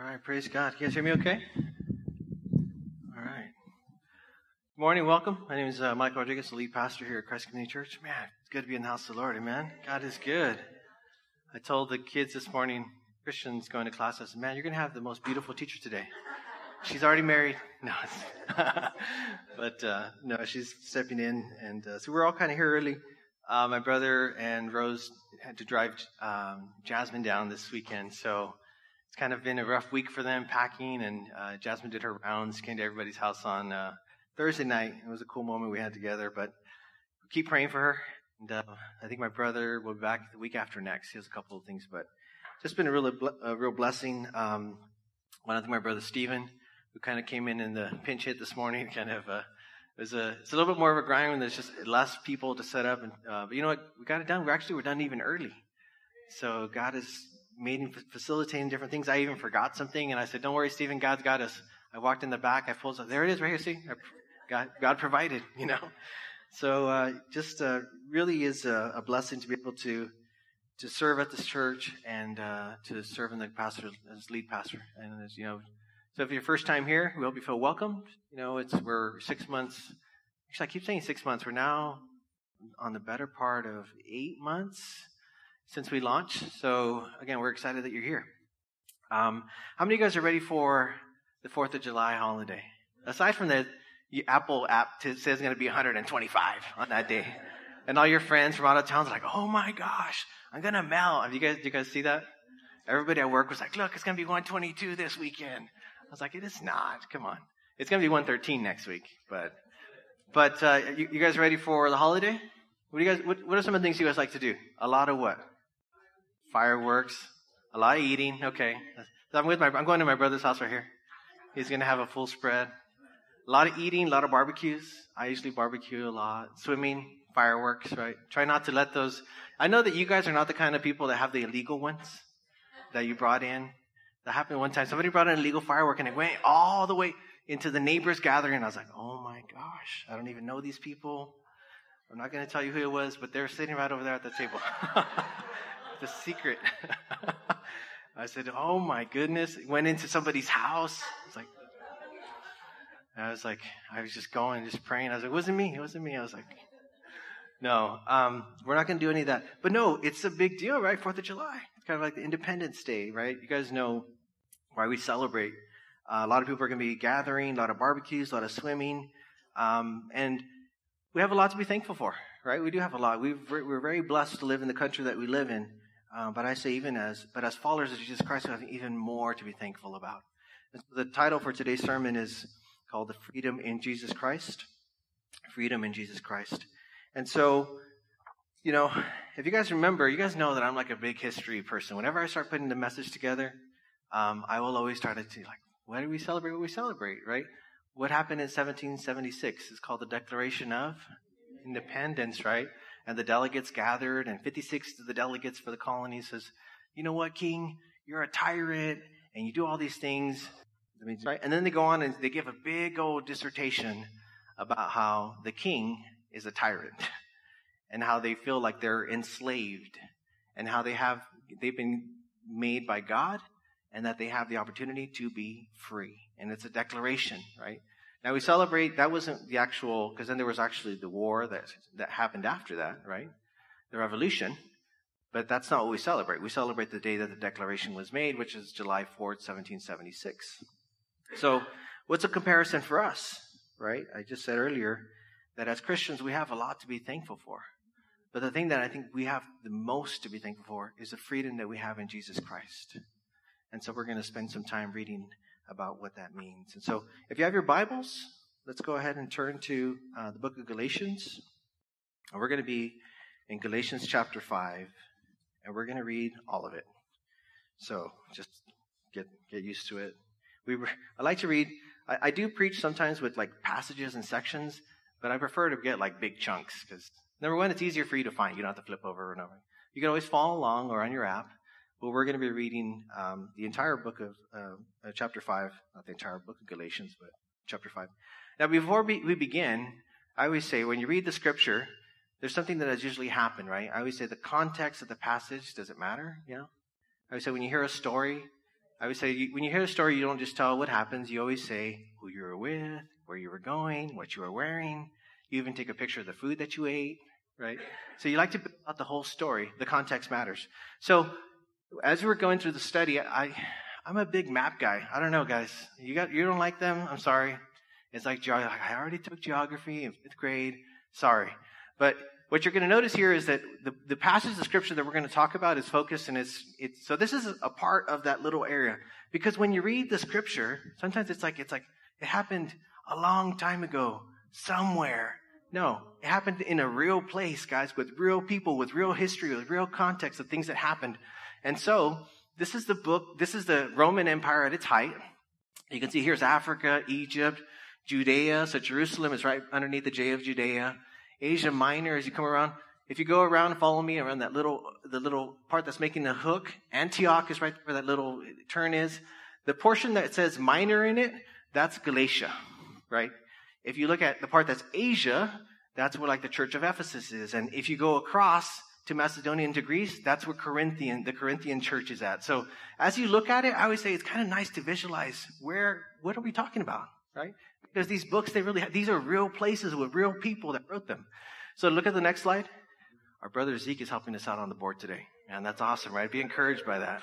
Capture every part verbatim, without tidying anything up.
right, praise God. Can you guys hear me okay? All right. Good morning, welcome. My name is uh, Michael Rodriguez, the lead pastor here at Christ Community Church. Man, it's good to be in the house of the Lord, amen. God is good. I told the kids this morning, Christians going to class, I said, man, you're going to have the most beautiful teacher today. She's already married. No, but uh, no, she's stepping in. And uh, so we're all kind of here early. Uh, my brother and Rose had to drive um, Jasmine down this weekend, so it's kind of been a rough week for them packing, and uh, Jasmine did her rounds, came to everybody's house on uh, Thursday night. It was a cool moment we had together, but keep praying for her. And uh, I think my brother will be back the week after next. He has a couple of things, but just been a real, a real blessing. Um, one of my brother Stephen, who kind of came in in the pinch hit this morning, kind of uh, it was a it's a little bit more of a grind when there's just less people to set up. And uh, but you know what, we got it done. We actually were done even early. So God has made and facilitating different things. I even forgot something, and I said, "Don't worry, Stephen. God's got us." I walked in the back. I pulled up. There it is, right here. See, God, God provided. You know. So uh, just uh, really is a, a blessing to be able to to serve at this church and uh, to serve in the pastor as lead pastor. And as you know, so if you're your first time here, we hope you feel welcomed. You know, it's we're six months. Actually, I keep saying six months. We're now on the better part of eight months since we launched. So again, we're excited that you're here. Um, how many of you guys are ready for the fourth of July holiday? Aside from the Apple app t- says it's going to be one hundred twenty-five on that day. And all your friends from out of town are like, oh my gosh, I'm going to melt. Have you guys, do you guys see that? Everybody at work was like, look, it's going to be one twenty-two this weekend. I was like, it is not. Come on. It's going to be one thirteen next week. But, but, uh, you, you guys ready for the holiday? What do you guys, what, what are some of the things you guys like to do? A lot of what? Fireworks. A lot of eating. Okay. So I'm with my, I'm going to my brother's house right here. He's going to have a full spread. A lot of eating, a lot of barbecues. I usually barbecue a lot. Swimming, fireworks, right? Try not to let those, I know that you guys are not the kind of people that have the illegal ones that you brought in. That happened one time. Somebody brought in an illegal firework and it went all the way into the neighbor's gathering. I was like, oh my gosh, I don't even know these people. I'm not going to tell you who it was, but they're sitting right over there at the table. The secret. I said, oh my goodness. It went into somebody's house. It's like, I was like, I was just going, just praying. I was like, it wasn't me. It wasn't me. I was like, no, um, we're not going to do any of that. But no, it's a big deal, right? Fourth of July. It's kind of like the Independence Day, right? You guys know why we celebrate. Uh, a lot of people are going to be gathering, a lot of barbecues, a lot of swimming. Um, and we have a lot to be thankful for, right? We do have a lot. We've, we're very blessed to live in the country that we live in. Uh, but I say even as, but as followers of Jesus Christ, we have even more to be thankful about. And so the title for today's sermon is called The Freedom in Jesus Christ. Freedom in Jesus Christ. And so, you know, if you guys remember, you guys know that I'm like a big history person. Whenever I start putting the message together, um, I will always start to see, like, why do we celebrate what we celebrate, right? What happened in seventeen seventy-six is called the Declaration of Independence, right? And the delegates gathered, and fifty-six of the delegates for the colony says, you know what, King, you're a tyrant, and you do all these things. Right? And then they go on and they give a big old dissertation about how the king is a tyrant and how they feel like they're enslaved and how they have, they've been made by God and that they have the opportunity to be free. And it's a declaration, right? Now we celebrate, that wasn't the actual, because then there was actually the war that, that happened after that, right? The revolution. But that's not what we celebrate. We celebrate the day that the declaration was made, which is July fourth, seventeen seventy-six. So what's a comparison for us, right? I just said earlier that as Christians, we have a lot to be thankful for. But the thing that I think we have the most to be thankful for is the freedom that we have in Jesus Christ. And so we're going to spend some time reading about what that means. And so if you have your Bibles, let's go ahead and turn to uh, the book of Galatians. And we're going to be in Galatians chapter five, and we're going to read all of it. So just get get used to it. We were, I like to read, I, I do preach sometimes with like passages and sections, but I prefer to get like big chunks because number one, it's easier for you to find. You don't have to flip over and over. You can always follow along or on your app, but we're going to be reading um, the entire book of uh, uh, chapter five, not the entire book of Galatians, but chapter five. Now, before we, we begin, I always say when you read the scripture, there's something that has usually happened, right? I always say the context of the passage, does it matter? You know? I always say when you hear a story, I would say you, when you hear a story, you don't just tell what happens. You always say who you were with, where you were going, what you were wearing. You even take a picture of the food that you ate, right? So you like to build out the whole story. The context matters. So as we're going through the study, I, I'm a big map guy. I don't know, guys. You got you don't like them? I'm sorry. It's like geography. I already took geography in fifth grade. Sorry. But what you're going to notice here is that the, the passage of scripture that we're going to talk about is focused, and it's, it's, so this is a part of that little area. Because when you read the scripture, sometimes it's like, it's like, it happened a long time ago, somewhere. No, it happened in a real place, guys, with real people, with real history, with real context of things that happened. And so, this is the book, this is the Roman Empire at its height. You can see here's Africa, Egypt, Judea. So Jerusalem is right underneath the J of Judea. Asia Minor, as you come around, if you go around and follow me around that little, the little part that's making the hook, Antioch is right where that little turn is. The portion that says minor in it, that's Galatia, right? If you look at the part that's Asia, that's where like the church of Ephesus is. And if you go across to Macedonia and to Greece, that's where Corinthian, the Corinthian church is at. So as you look at it, I always say it's kind of nice to visualize where, what are we talking about, right? Because these books, they really have, these are real places with real people that wrote them. So look at the next slide. Our brother Zeke is helping us out on the board today. Man, that's awesome, right? Be encouraged by that.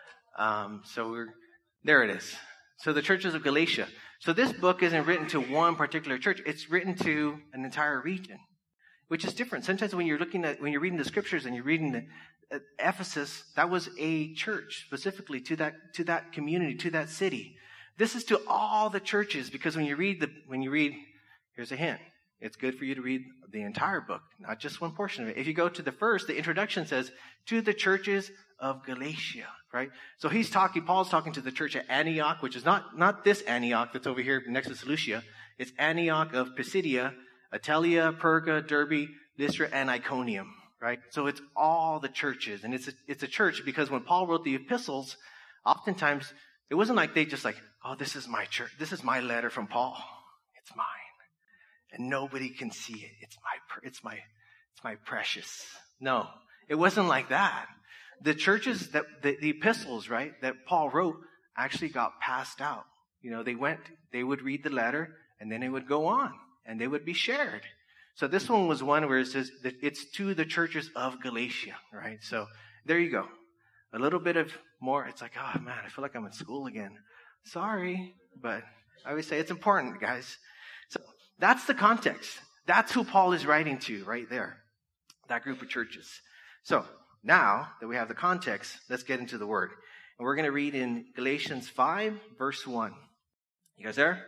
Um, so we're, there it is. So the churches of Galatia. So this book isn't written to one particular church. It's written to an entire region, which is different. Sometimes when you're looking at, when you're reading the scriptures and you're reading the, uh, Ephesus, that was a church specifically to that, to that community, to that city. This is to all the churches, because when you read the, when you read, here's a hint. It's good for you to read the entire book, not just one portion of it. If you go to the first, the introduction says, to the churches of Galatia, right? So he's talking, Paul's talking to the church at Antioch, which is not, not this Antioch that's over here next to Seleucia. It's Antioch of Pisidia, Attalia, Perga, Derbe, Lystra, and Iconium, right? So it's all the churches. And it's a, it's a church because when Paul wrote the epistles, oftentimes it wasn't like they just like, oh, this is my church. This is my letter from Paul. It's mine. And nobody can see it. It's my, it's my, it's my precious. No, it wasn't like that. The churches that, the, the epistles, right, that Paul wrote actually got passed out. You know, they went, they would read the letter and then it would go on and they would be shared. So this one was one where it says that it's to the churches of Galatia, right? So there you go. A little bit of more. It's like, oh man, I feel like I'm in school again. Sorry, but I always say it's important, guys. So that's the context. That's who Paul is writing to right there, that group of churches. So now that we have the context, let's get into the word. And we're going to read in Galatians five, verse one. You guys there?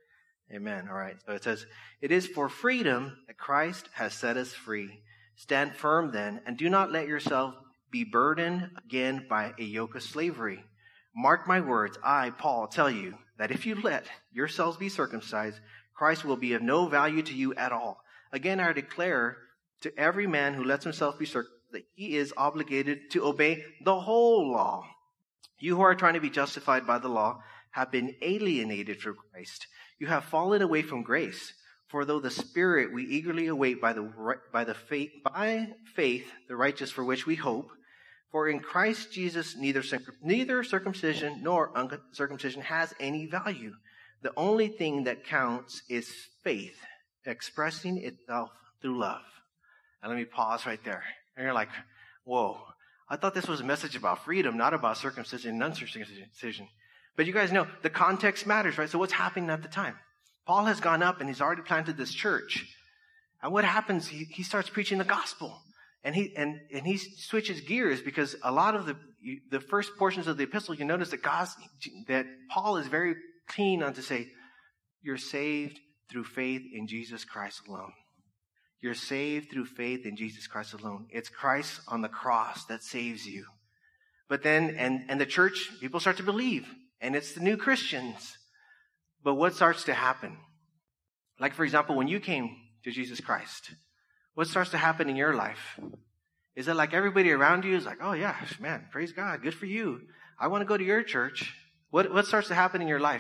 Amen. All right. So it says, it is for freedom that Christ has set us free. Stand firm then, and do not let yourself be burdened again by a yoke of slavery. Mark my words, I, Paul, tell you that if you let yourselves be circumcised, Christ will be of no value to you at all. Again, I declare to every man who lets himself be circumcised that he is obligated to obey the whole law. You who are trying to be justified by the law have been alienated from Christ. You have fallen away from grace. For though the Spirit we eagerly await by the by the faith by faith the righteous for which we hope. For in Christ Jesus neither neither circumcision nor uncircumcision has any value. The only thing that counts is faith, expressing itself through love. And let me pause right there. And you're like, whoa, I thought this was a message about freedom, not about circumcision and uncircumcision. But you guys know the context matters, right? So what's happening at the time? Paul has gone up and he's already planted this church. And what happens? He, he starts preaching the gospel. And he and, and he switches gears because a lot of the the first portions of the epistle, you notice that God, that Paul is very keen on to say, you're saved through faith in Jesus Christ alone. You're saved through faith in Jesus Christ alone. It's Christ on the cross that saves you. But then, and, and the church, people start to believe. And it's the new Christians. But what starts to happen? Like, for example, when you came to Jesus Christ, what starts to happen in your life? Is it like everybody around you is like, oh yeah, man, praise God, good for you. I want to go to your church. What what starts to happen in your life?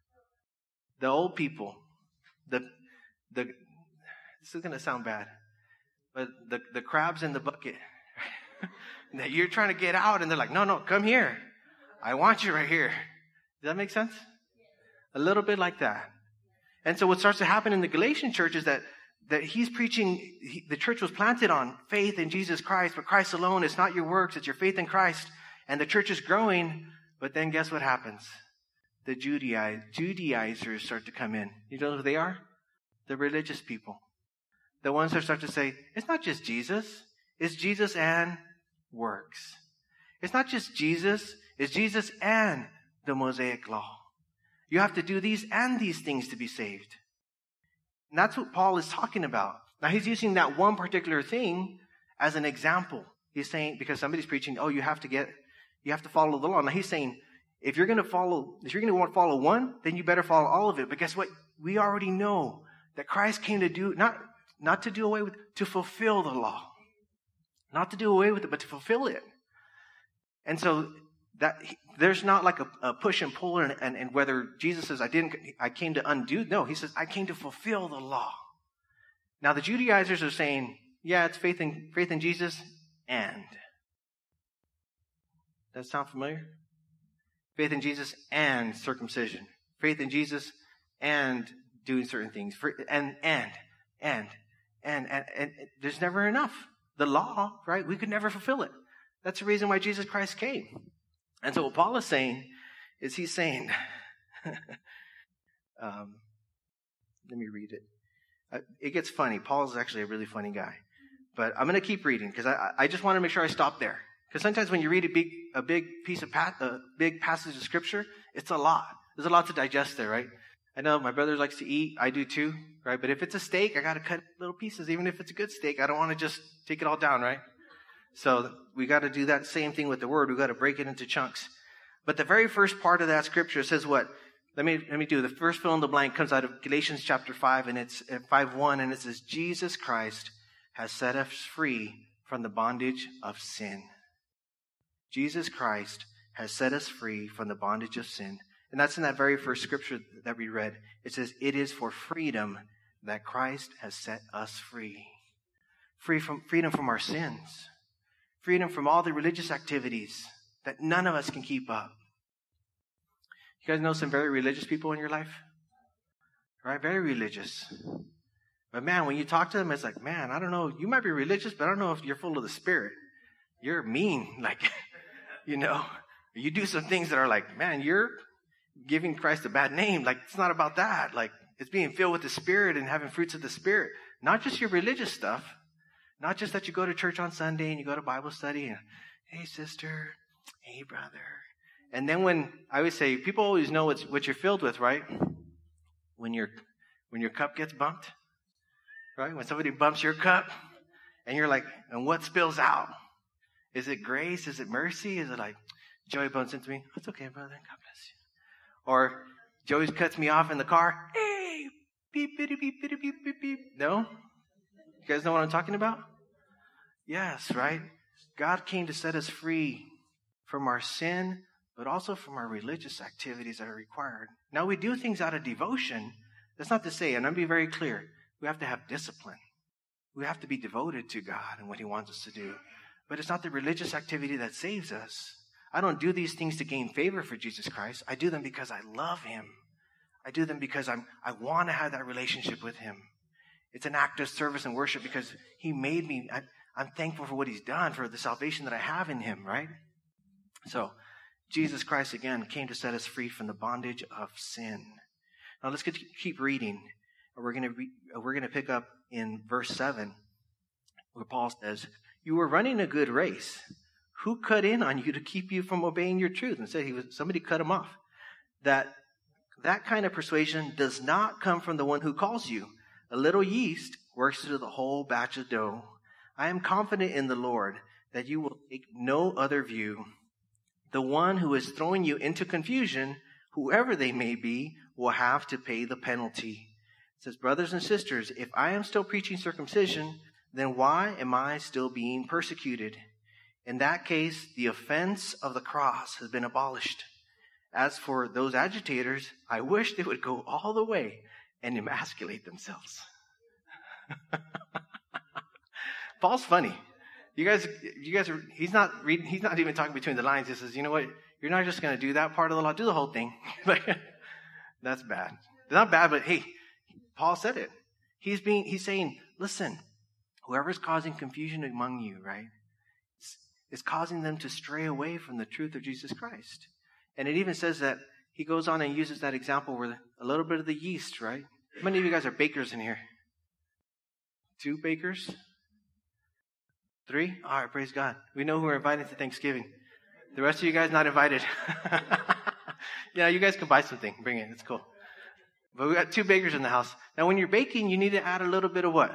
The old people, the the this is going to sound bad, but the, the crabs in the bucket that you're trying to get out, and they're like, no, no, come here. I want you right here. Does that make sense? A little bit like that. And so what starts to happen in the Galatian church is that, that he's preaching, he, the church was planted on faith in Jesus Christ, but Christ alone. It's not your works, it's your faith in Christ. And the church is growing, but then guess what happens? The Judaiz, Judaizers start to come in. You know who they are? The religious people. The ones that start to say, it's not just Jesus, it's Jesus and works. It's not just Jesus, it's Jesus and the Mosaic law. You have to do these and these things to be saved. And that's what Paul is talking about. Now he's using that one particular thing as an example. He's saying, because somebody's preaching, oh, you have to get, you have to follow the law. Now he's saying, if you're going to follow, if you're going to want to follow one, then you better follow all of it. But guess what? We already know that Christ came to do, not, not to do away with, to fulfill the law. Not to do away with it, but to fulfill it. And so that there's not like a, a push and pull, and, and, and whether Jesus says, I didn't, I came to undo. No, he says, I came to fulfill the law. Now the Judaizers are saying, yeah, it's faith in, faith in Jesus and. Does that sound familiar? Faith in Jesus and circumcision. Faith in Jesus and doing certain things. And, and, and, and, and, and there's never enough. The law, right? We could never fulfill it. That's the reason why Jesus Christ came. And so what Paul is saying is he's saying, um, let me read it. Uh, it gets funny. Paul is actually a really funny guy. But I'm going to keep reading because I, I just want to make sure I stop there. Because sometimes when you read a big a big piece of pa- a big passage of scripture, it's a lot. There's a lot to digest there, right? I know my brother likes to eat. I do too, right? But if it's a steak, I got to cut little pieces. Even if it's a good steak, I don't want to just take it all down, right? So we got to do that same thing with the word. We got to break it into chunks. But the very first part of that scripture says what? Let me let me do the first fill in the blank comes out of Galatians chapter five, and it's five one, and it says Jesus Christ has set us free from the bondage of sin. Jesus Christ has set us free from the bondage of sin. And that's in that very first scripture that we read. It says, it is for freedom that Christ has set us free. Free from freedom from our sins. Freedom from all the religious activities that none of us can keep up. You guys know some very religious people in your life? Right? Very religious. But man, when you talk to them, it's like, man, I don't know. You might be religious, but I don't know if you're full of the Spirit. You're mean. Like, you know, you do some things that are like, man, you're giving Christ a bad name. Like, it's not about that. Like, it's being filled with the Spirit and having fruits of the Spirit. Not just your religious stuff. Not just that you go to church on Sunday and you go to Bible study and, hey, sister, hey, brother. And then when, I always say, people always know what's, what you're filled with, right? When your, when your cup gets bumped, right? When somebody bumps your cup and you're like, and what spills out? Is it grace? Is it mercy? Is it like, Joey bumps into me? It's okay, brother. God bless you. Or Joey cuts me off in the car. Hey, beep, beep, beep, beep, beep, beep, beep. No? You guys know what I'm talking about? Yes, right? God came to set us free from our sin, but also from our religious activities that are required. Now, we do things out of devotion. That's not to say, and I'm being very clear, we have to have discipline. We have to be devoted to God and what He wants us to do. But it's not the religious activity that saves us. I don't do these things to gain favor for Jesus Christ. I do them because I love Him. I do them because I'm, I want to have that relationship with Him. It's an act of service and worship because He made me. I, I'm thankful for what He's done, for the salvation that I have in Him, right? So, Jesus Christ, again, came to set us free from the bondage of sin. Now, let's get, keep reading. We're going to re, we're going to pick up in verse seven, where Paul says, you were running a good race. Who cut in on you to keep you from obeying your truth? And said he was somebody cut him off. That that kind of persuasion does not come from the one who calls you. A little yeast works through the whole batch of dough. I am confident in the Lord that you will take no other view. The one who is throwing you into confusion, whoever they may be, will have to pay the penalty. It says, brothers and sisters, if I am still preaching circumcision, then why am I still being persecuted? In that case, the offense of the cross has been abolished. As for those agitators, I wish they would go all the way and emasculate themselves. Paul's funny. You guys, you guys are, he's not reading, he's not even talking between the lines. He says, you know what? You're not just going to do that part of the law. Do the whole thing. Like, that's bad. It's not bad, but hey, Paul said it. He's being, he's saying, listen, whoever's causing confusion among you, right, is causing them to stray away from the truth of Jesus Christ. And it even says that he goes on and uses that example where a little bit of the yeast, right? How many of you guys are bakers in here? Two bakers? Three? All right, praise God. We know who we're inviting to Thanksgiving. The rest of you guys not invited. Yeah, you guys can buy something. Bring it. It's cool. But we got two bakers in the house. Now, when you're baking, you need to add a little bit of what?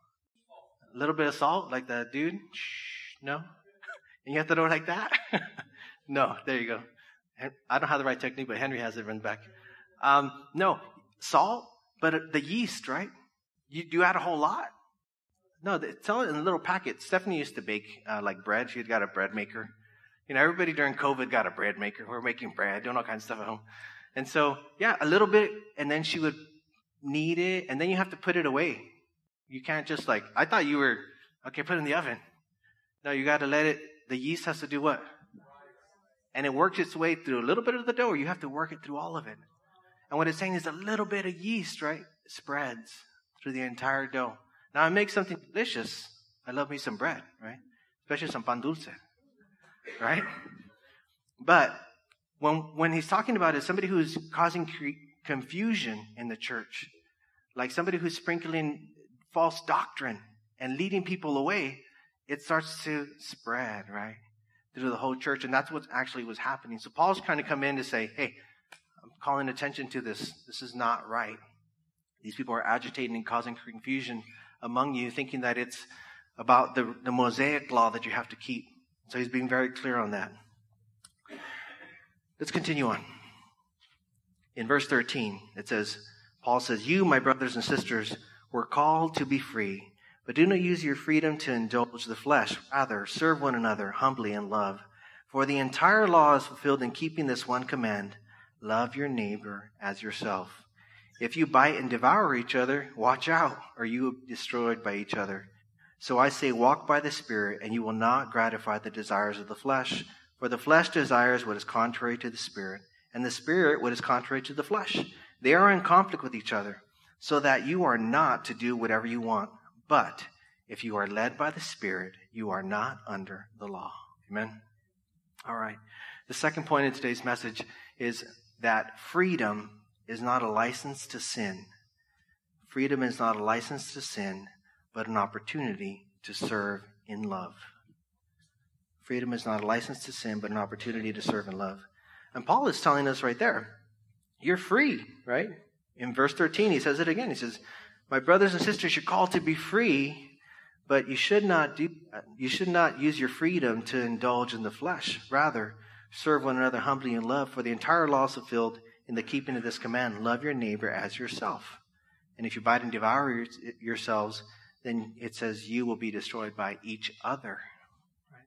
A little bit of salt, like that dude? Shh, no? And you have to do it like that? No, there you go. I don't have the right technique, but Henry has it run back. Um, no, salt, but the yeast, right? You do add a whole lot. No, tell it in a little packet. Stephanie used to bake uh, like bread. She had got a bread maker. You know, everybody during COVID got a bread maker. We're making bread, doing all kinds of stuff at home. And so, yeah, a little bit, and then she would knead it, and then you have to put it away. You can't just like, I thought you were, okay, put it in the oven. No, you got to let it, the yeast has to do what? And it works its way through a little bit of the dough, or you have to work it through all of it. And what it's saying is a little bit of yeast, right, spreads through the entire dough. Now, it makes something delicious. I love me some bread, right? Especially some pan dulce, right? But when when he's talking about it, somebody who's causing cre- confusion in the church, like somebody who's sprinkling false doctrine and leading people away, it starts to spread, right, through the whole church. And that's what actually was happening. So Paul's trying to come in to say, hey, I'm calling attention to this. This is not right. These people are agitating and causing confusion among you, thinking that it's about the, the Mosaic law that you have to keep. So he's being very clear on that. Let's continue on. In verse thirteen, it says, Paul says, you, my brothers and sisters, were called to be free, but do not use your freedom to indulge the flesh. Rather, serve one another humbly in love. For the entire law is fulfilled in keeping this one command, love your neighbor as yourself. If you bite and devour each other, watch out, or you will be destroyed by each other. So I say, walk by the Spirit, and you will not gratify the desires of the flesh. For the flesh desires what is contrary to the Spirit, and the Spirit what is contrary to the flesh. They are in conflict with each other, so that you are not to do whatever you want. But if you are led by the Spirit, you are not under the law. Amen? All right. The second point in today's message is that freedom is not a license to sin. Freedom is not a license to sin, but an opportunity to serve in love. Freedom is not a license to sin, but an opportunity to serve in love. And Paul is telling us right there, you're free, right? In verse thirteen, he says it again. He says, my brothers and sisters, you're called to be free, but you should not do you should not use your freedom to indulge in the flesh. Rather, serve one another humbly in love, for the entire law is fulfilled in the keeping of this command, love your neighbor as yourself. And if you bite and devour your, yourselves, then it says you will be destroyed by each other. Right?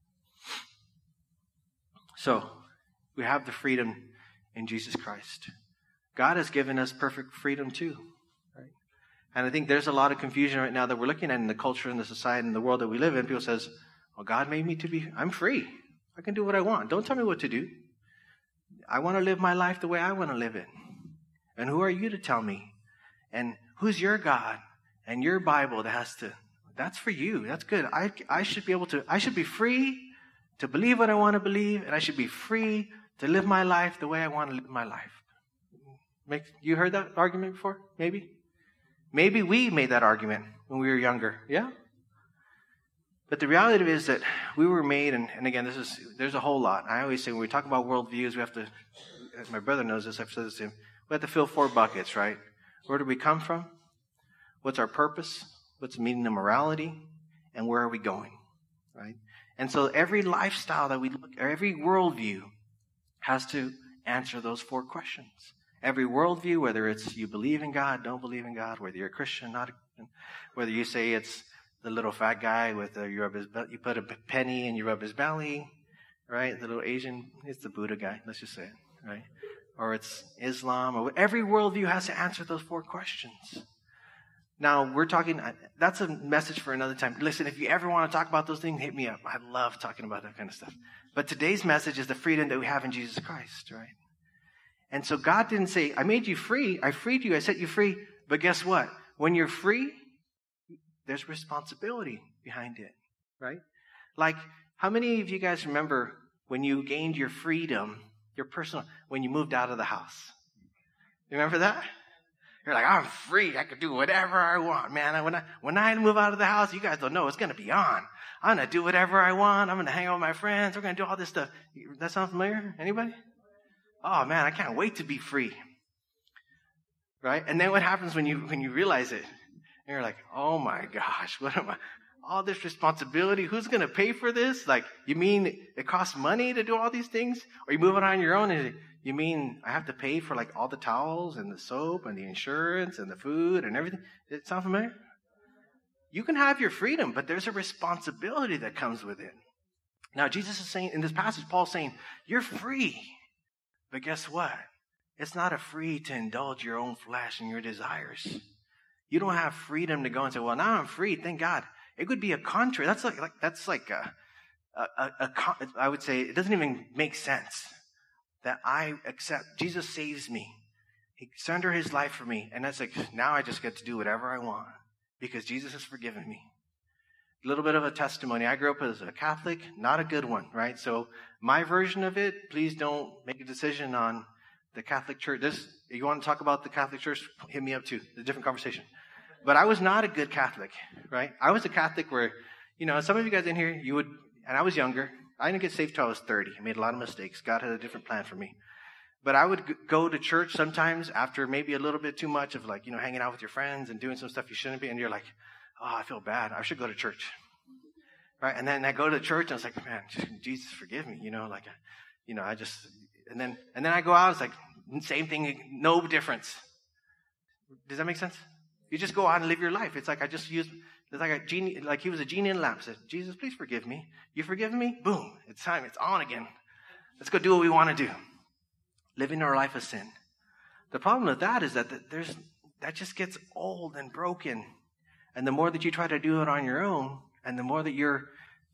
So, we have the freedom in Jesus Christ. God has given us perfect freedom too. Right? And I think there's a lot of confusion right now that we're looking at in the culture and the society and the world that we live in. People says, well, God made me to be, I'm free. I can do what I want. Don't tell me what to do. I want to live my life the way I want to live it. And who are you to tell me? And who's your God and your Bible that has to, that's for you. That's good. I, I should be able to, I should be free to believe what I want to believe, and I should be free to live my life the way I want to live my life. Make, you heard that argument before? Maybe? Maybe we made that argument when we were younger. Yeah? But the reality is that we were made, and, and again, this is there's a whole lot. I always say when we talk about worldviews, we have to, as my brother knows this, I've said this to him, we have to fill four buckets, right? Where do we come from? What's our purpose? What's the meaning of morality? And where are we going, right? And so every lifestyle that we look, or every worldview has to answer those four questions. Every worldview, whether it's you believe in God, don't believe in God, whether you're a Christian, not a Christian, whether you say it's the little fat guy with a, you rub his, you put a penny and you rub his belly, right? The little Asian, it's the Buddha guy, let's just say it, right? Or it's Islam, or every worldview has to answer those four questions. Now, we're talking, that's a message for another time. Listen, if you ever want to talk about those things, hit me up. I love talking about that kind of stuff. But today's message is the freedom that we have in Jesus Christ, right? And so God didn't say, I made you free. I freed you. I set you free. But guess what? When you're free, there's responsibility behind it, right? Like, how many of you guys remember when you gained your freedom, your personal, when you moved out of the house? You remember that? You're like, I'm free. I can do whatever I want, man. When I, when I move out of the house, you guys don't know it's going to be on. I'm going to do whatever I want. I'm going to hang out with my friends. We're going to do all this stuff. That sound familiar? Anybody? Oh, man, I can't wait to be free. Right? And then what happens when you, when you realize it? And you're like, oh my gosh, what am I? All this responsibility. Who's going to pay for this? Like, you mean it costs money to do all these things? Or you move it on your own and you mean I have to pay for like all the towels and the soap and the insurance and the food and everything? Does it sound familiar? You can have your freedom, but there's a responsibility that comes with it. Now, Jesus is saying, in this passage, Paul's saying, you're free. But guess what? It's not a free to indulge your own flesh and your desires. You don't have freedom to go and say, well, now I'm free, thank God. It could be a contrary. That's like, like that's like a, a, a, a, I would say, it doesn't even make sense that I accept, Jesus saves me. He surrendered his life for me. And that's like, now I just get to do whatever I want because Jesus has forgiven me. A little bit of a testimony. I grew up as a Catholic, not a good one, right? So my version of it, please don't make a decision on the Catholic Church. This, you want to talk about the Catholic Church, hit me up too. It's a different conversation. But I was not a good Catholic, right? I was a Catholic where, you know, some of you guys in here, you would, and I was younger. I didn't get saved till I was thirty. I made a lot of mistakes. God had a different plan for me. But I would g- go to church sometimes after maybe a little bit too much of like, you know, hanging out with your friends and doing some stuff you shouldn't be. And you're like, oh, I feel bad. I should go to church. Right? And then I go to church and I was like, man, Jesus, forgive me. You know, like, you know, I just, and then, and then I go out. It's like, same thing, no difference. Does that make sense? You just go out and live your life. It's like I just used, it's like a genie, like he was a genie in a lamp. Said, Jesus, please forgive me. You forgive me? Boom. It's time. It's on again. Let's go do what we want to do. Living our life of sin. The problem with that is that there's, that just gets old and broken. And the more that you try to do it on your own, and the more that you're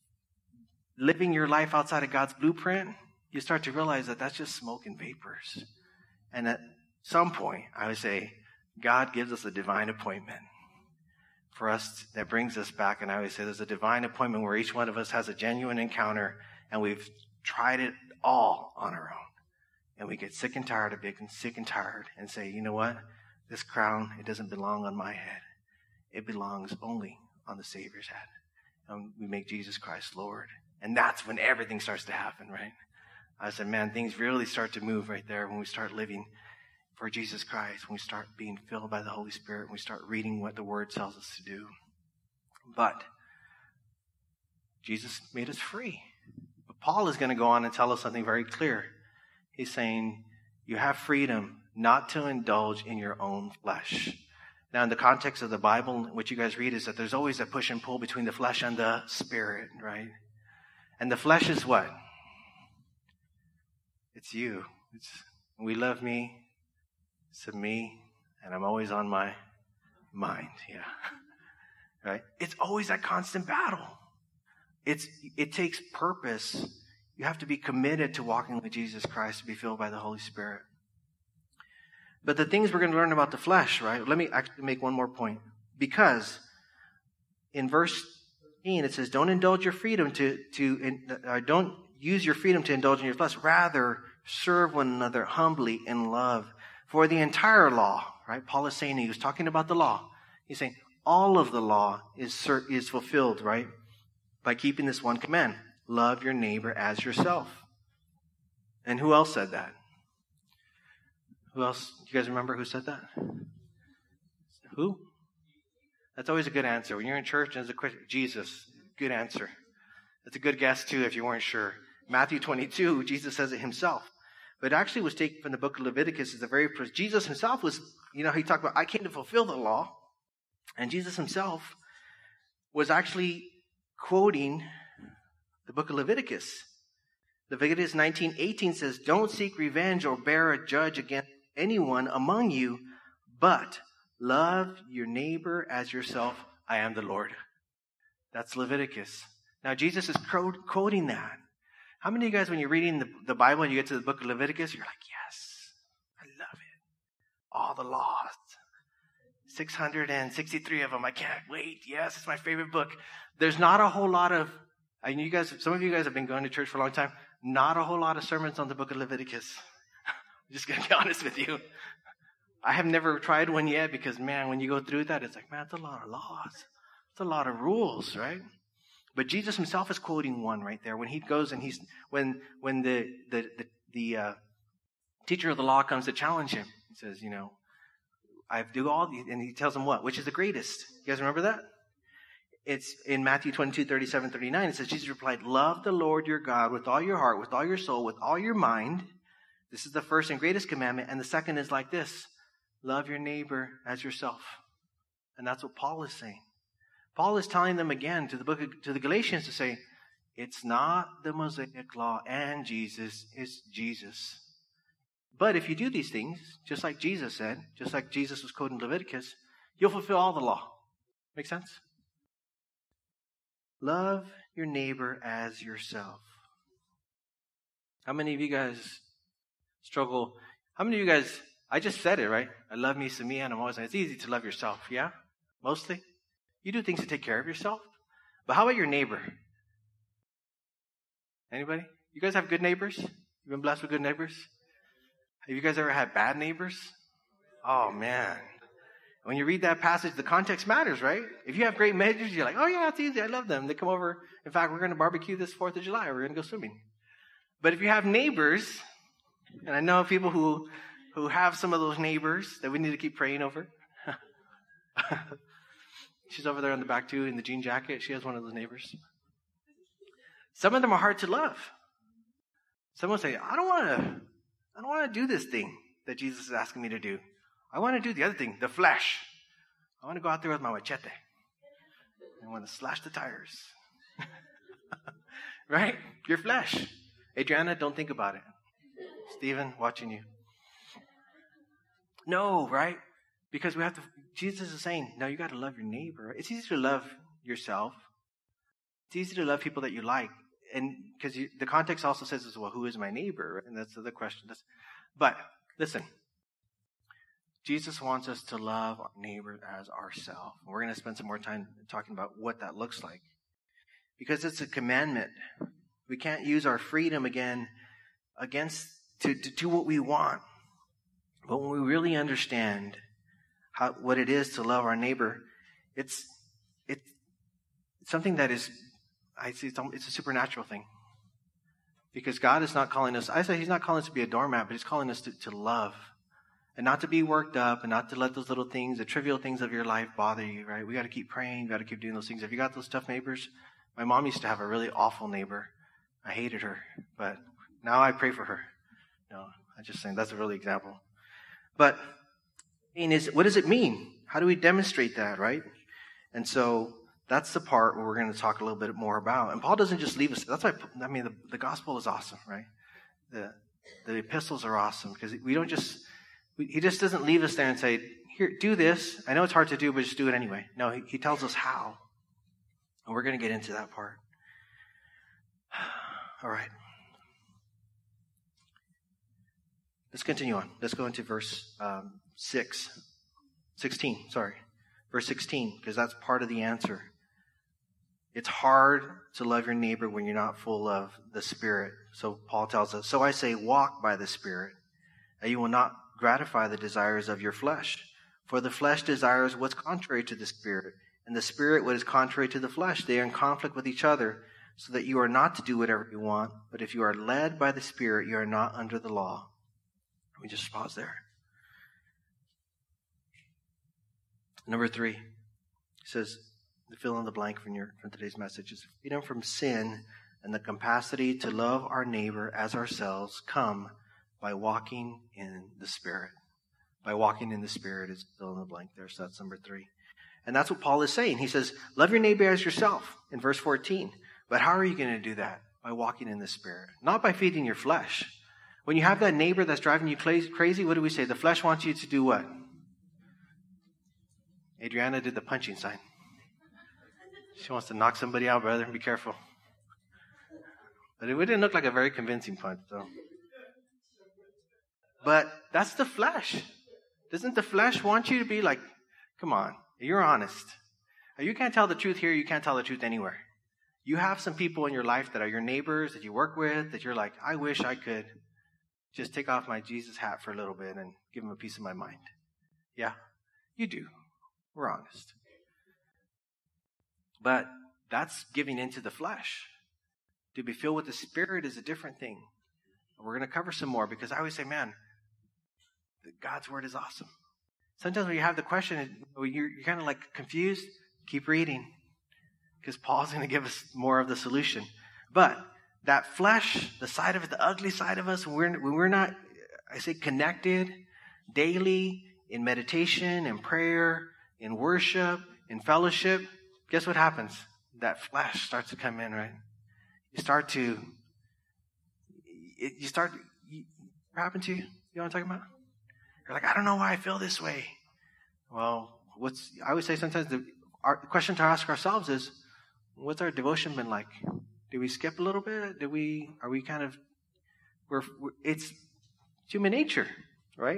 living your life outside of God's blueprint, you start to realize that that's just smoke and vapors. And at some point, I would say, God gives us a divine appointment for us that brings us back. And I always say there's a divine appointment where each one of us has a genuine encounter and we've tried it all on our own. And we get sick and tired of being sick and tired and say, you know what? This crown, it doesn't belong on my head. It belongs only on the Savior's head. And we make Jesus Christ Lord. And that's when everything starts to happen, right? I said, man, things really start to move right there when we start living for Jesus Christ, when we start being filled by the Holy Spirit, when we start reading what the Word tells us to do. But Jesus made us free. But Paul is going to go on and tell us something very clear. He's saying, you have freedom not to indulge in your own flesh. Now, in the context of the Bible, what you guys read is that there's always a push and pull between the flesh and the spirit, right? And the flesh is what? It's you. It's, we love me. It's a me. And I'm always on my mind. Yeah. Right? It's always that constant battle. It's, it takes purpose. You have to be committed to walking with Jesus Christ to be filled by the Holy Spirit. But the things we're going to learn about the flesh, right? Let me actually make one more point. Because in verse eighteen, it says, don't indulge your freedom to, to uh, don't use your freedom to indulge in your flesh. Rather, serve one another humbly in love. For the entire law, right? Paul is saying, he was talking about the law. He's saying, all of the law is, is fulfilled, right? By keeping this one command. Love your neighbor as yourself. And who else said that? Who else? Do you guys remember who said that? Who? That's always a good answer. When you're in church and there's a question, Jesus, good answer. That's a good guess too if you weren't sure. Matthew twenty-two, Jesus says it himself. But it actually was taken from the book of Leviticus. It's a very, Jesus himself was, you know, he talked about, I came to fulfill the law. And Jesus himself was actually quoting the book of Leviticus. Leviticus nineteen eighteen says, don't seek revenge or bear a judge against anyone among you, but Love your neighbor as yourself. I am the Lord. That's Leviticus. Now, Jesus is quoting that. How many of you guys, when you're reading the, the Bible and you get to the book of Leviticus, you're like, yes, I love it. All the laws. six hundred sixty-three of them. I can't wait. Yes, it's my favorite book. There's not a whole lot of, I know you guys, some of you guys have been going to church for a long time. Not a whole lot of sermons on the book of Leviticus. I'm just going to be honest with you. I have never tried one yet because, man, when you go through that, it's like, man, it's a lot of laws. It's a lot of rules, right? But Jesus himself is quoting one right there when he goes and he's when when the the the, the uh, teacher of the law comes to challenge him. He says, you know, I do all, and he tells him what, which is the greatest. You guys remember that? It's in Matthew twenty-two, thirty-seven, thirty-nine. It says, Jesus replied, "Love the Lord your God with all your heart, with all your soul, with all your mind. This is the first and greatest commandment, and the second is like this: love your neighbor as yourself." And that's what Paul is saying. Paul is telling them again to the book of, to the Galatians to say, it's not the Mosaic law and Jesus, it's Jesus. But if you do these things, just like Jesus said, just like Jesus was quoting Leviticus, you'll fulfill all the law. Make sense? Love your neighbor as yourself. How many of you guys struggle? How many of you guys, I just said it, right? I love me some me and I'm always saying it's easy to love yourself, yeah? Mostly. You do things to take care of yourself. But how about your neighbor? Anybody? You guys have good neighbors? You've been blessed with good neighbors? Have you guys ever had bad neighbors? Oh, man. When you read that passage, the context matters, right? If you have great neighbors, you're like, oh, yeah, it's easy. I love them. They come over. In fact, we're going to barbecue this fourth of July. We're going to go swimming. But if you have neighbors, and I know people who, who have some of those neighbors that we need to keep praying over. She's over there in the back, too, in the jean jacket. She has one of those neighbors. Some of them are hard to love. Some will say, I don't want to I don't want to do this thing that Jesus is asking me to do. I want to do the other thing, the flesh. I want to go out there with my machete. I want to slash the tires. Right? Your flesh. Adriana, don't think about it. Stephen, watching you. No, right? Because we have to, Jesus is saying, no, you got to love your neighbor. It's easy to love yourself. It's easy to love people that you like. And because the context also says as well, who is my neighbor? Right? And that's the other question. That's, but listen, Jesus wants us to love our neighbor as ourselves. We're going to spend some more time talking about what that looks like. Because it's a commandment. We can't use our freedom again against, to, to do what we want. But when we really understand how, what it is to love our neighbor, it's, it's something that is, I see it's, it's a supernatural thing. Because God is not calling us, I say he's not calling us to be a doormat, but he's calling us to, to love. And not to be worked up and not to let those little things, the trivial things of your life bother you, right? We got to keep praying. We got to keep doing those things. Have you got those tough neighbors? My mom used to have a really awful neighbor. I hated her, but now I pray for her. No, I'm just saying that's a really example. But is, what does it mean? How do we demonstrate that, right? And so that's the part where we're going to talk a little bit more about. And Paul doesn't just leave us. That's why, I mean, the, the gospel is awesome, right? The, the epistles are awesome because we don't just, we, he just doesn't leave us there and say, here, do this. I know it's hard to do, but just do it anyway. No, he, he tells us how. And we're going to get into that part. All right. Let's continue on. Let's go into verse um, six, sixteen, sorry. Verse sixteen, because that's part of the answer. It's hard to love your neighbor when you're not full of the Spirit. So Paul tells us, so I say, walk by the Spirit, and you will not gratify the desires of your flesh. For the flesh desires what's contrary to the Spirit, and the Spirit what is contrary to the flesh. They are in conflict with each other, so that you are not to do whatever you want. But if you are led by the Spirit, you are not under the law. Let me just pause there. Number three, he says, the fill in the blank from your from today's message is freedom from sin and the capacity to love our neighbor as ourselves come by walking in the Spirit. By walking in the Spirit is fill in the blank there. So that's number three. And that's what Paul is saying. He says, love your neighbor as yourself in verse fourteen. But how are you going to do that? By walking in the Spirit. Not by feeding your flesh. When you have that neighbor that's driving you crazy, what do we say? The flesh wants you to do what? Adriana did the punching sign. She wants to knock somebody out, brother. Be careful. But it didn't look like a very convincing punch, though. But that's the flesh. Doesn't the flesh want you to be like, come on, you're honest. You can't tell the truth here. You can't tell the truth anywhere. You have some people in your life that are your neighbors, that you work with, that you're like, I wish I could just take off my Jesus hat for a little bit and give them a piece of my mind. Yeah, you do. We're honest. But that's giving into the flesh. To be filled with the Spirit is a different thing. We're going to cover some more because I always say, man, God's Word is awesome. Sometimes when you have the question, you're, you're kind of like confused, keep reading because Paul's going to give us more of the solution. But that flesh, the side of it, the ugly side of us, when we're, when we're not, I say, connected daily in meditation, in prayer, in worship, in fellowship, guess what happens? That flesh starts to come in, right? You start to, you start, you, what happened to you? You know what I'm talking about? You're like, I don't know why I feel this way. Well, what's, I always say sometimes the, our, the question to ask ourselves is, what's our devotion been like? Did we skip a little bit? Did we, are we kind of, we're, we're it's human nature, right?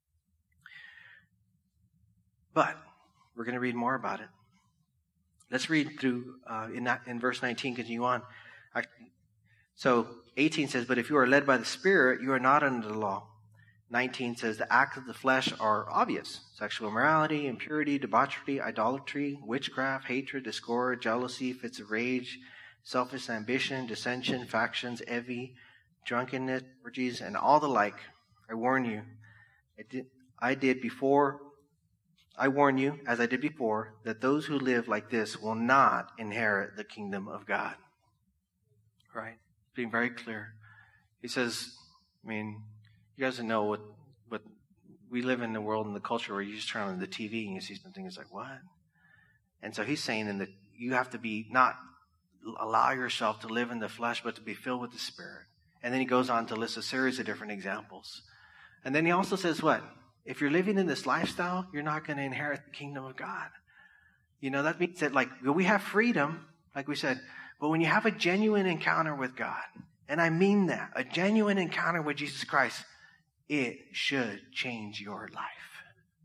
But we're going to read more about it. Let's read through uh, in that in verse nineteen, continue on. So eighteen says, but if you are led by the Spirit, you are not under the law. nineteen says, the acts of the flesh are obvious. Sexual immorality, impurity, debauchery, idolatry, witchcraft, hatred, discord, jealousy, fits of rage, selfish ambition, dissension, factions, envy, drunkenness, orgies, and all the like. I warn you, I did, I did before, I warn you, as I did before, that those who live like this will not inherit the kingdom of God. Right? Being very clear. He says, I mean, you guys know what, what we live in the world and the culture where you just turn on the T V and you see something, it's like, what? And so he's saying in that you have to be, not allow yourself to live in the flesh, but to be filled with the Spirit. And then he goes on to list a series of different examples. And then he also says what? If you're living in this lifestyle, you're not going to inherit the kingdom of God. You know, that means that like we have freedom, like we said, but when you have a genuine encounter with God, and I mean that, a genuine encounter with Jesus Christ, it should change your life.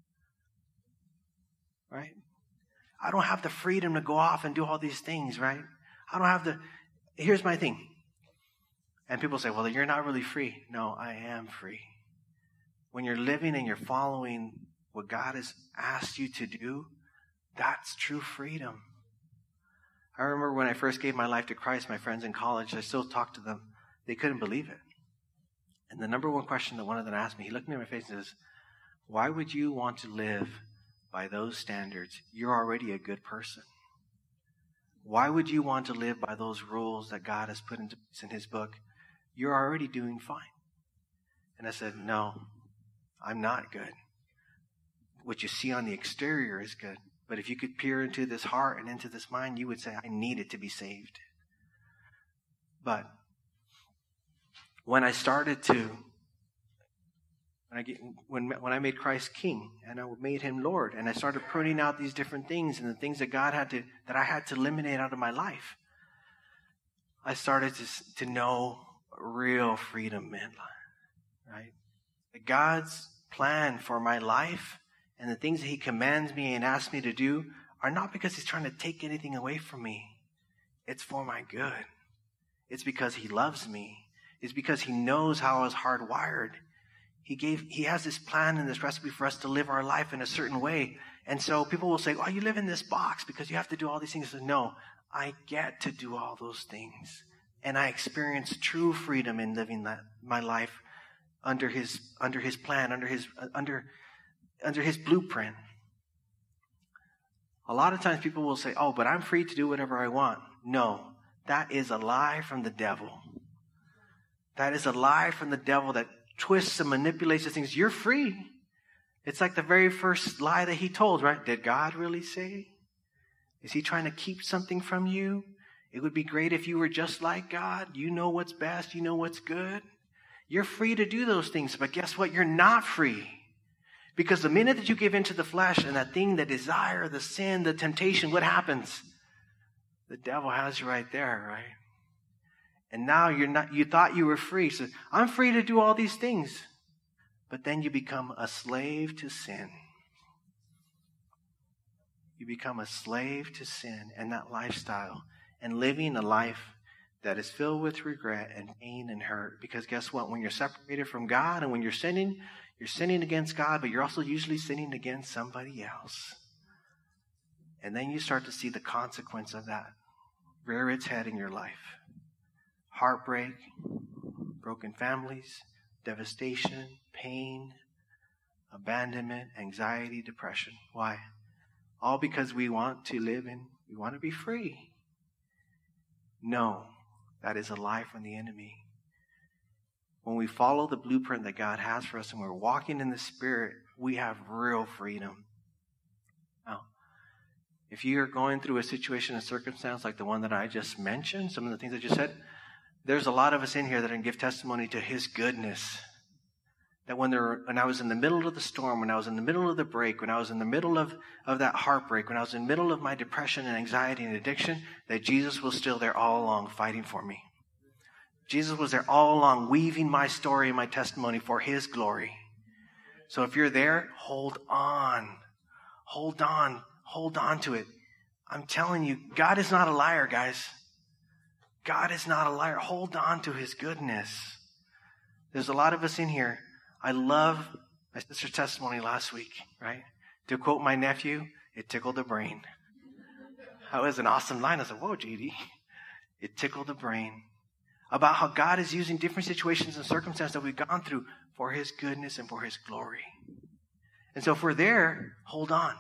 Right? I don't have the freedom to go off and do all these things, right? I don't have the, here's my thing. And people say, well, you're not really free. No, I am free. When you're living and you're following what God has asked you to do, that's true freedom. I remember when I first gave my life to Christ, my friends in college, I still talk to them. They couldn't believe it. And the number one question that one of them asked me, he looked me in my face and says, why would you want to live by those standards? You're already a good person. Why would you want to live by those rules that God has put into place in his book? You're already doing fine. And I said, no, I'm not good. What you see on the exterior is good. But if you could peer into this heart and into this mind, you would say, I needed to be saved. But when I started to, when I, get, when, when I made Christ king and I made him Lord, and I started pruning out these different things and the things that God had to, that I had to eliminate out of my life, I started to, to know real freedom meant, right? God's plan for my life and the things that he commands me and asks me to do are not because he's trying to take anything away from me. It's for my good. It's because he loves me. It's because he knows how I was hardwired. He gave, he has this plan and this recipe for us to live our life in a certain way. And so people will say, oh, you live in this box because you have to do all these things. I said, no, I get to do all those things. And I experience true freedom in living that, my life under his, under his plan, under his, under, under his blueprint. A lot of times people will say, oh, but I'm free to do whatever I want. No, that is a lie from the devil. That is a lie from the devil that twists and manipulates the things. You're free. It's like the very first lie that he told, right? Did God really say? Is he trying to keep something from you? It would be great if you were just like God. You know what's best. You know what's good. You're free to do those things. But guess what? You're not free. Because the minute that you give into the flesh and that thing, the desire, the sin, the temptation, what happens? The devil has you right there, right? And now you're not, you thought you were free. So I'm free to do all these things. But then you become a slave to sin. You become a slave to sin and that lifestyle and living a life that is filled with regret and pain and hurt. Because guess what? When you're separated from God and when you're sinning, you're sinning against God, but you're also usually sinning against somebody else. And then you start to see the consequence of that rear its head in your life. Heartbreak, broken families, devastation, pain, abandonment, anxiety, depression. Why? All because we want to live in, we want to be free. No, that is a lie from the enemy. When we follow the blueprint that God has for us and we're walking in the Spirit, we have real freedom. Now, if you're going through a situation and circumstance like the one that I just mentioned, some of the things I just said, there's a lot of us in here that can give testimony to His goodness. That when, there, when I was in the middle of the storm, when I was in the middle of the break, when I was in the middle of, of that heartbreak, when I was in the middle of my depression and anxiety and addiction, that Jesus was still there all along fighting for me. Jesus was there all along weaving my story and my testimony for His glory. So if you're there, hold on. Hold on. Hold on to it. I'm telling you, God is not a liar, guys. God is not a liar. Hold on to His goodness. There's a lot of us in here. I love my sister's testimony last week, right? To quote my nephew, it tickled the brain. That was an awesome line. I said, whoa, J D. It tickled the brain. About how God is using different situations and circumstances that we've gone through for His goodness and for His glory. And so if we're there, hold on.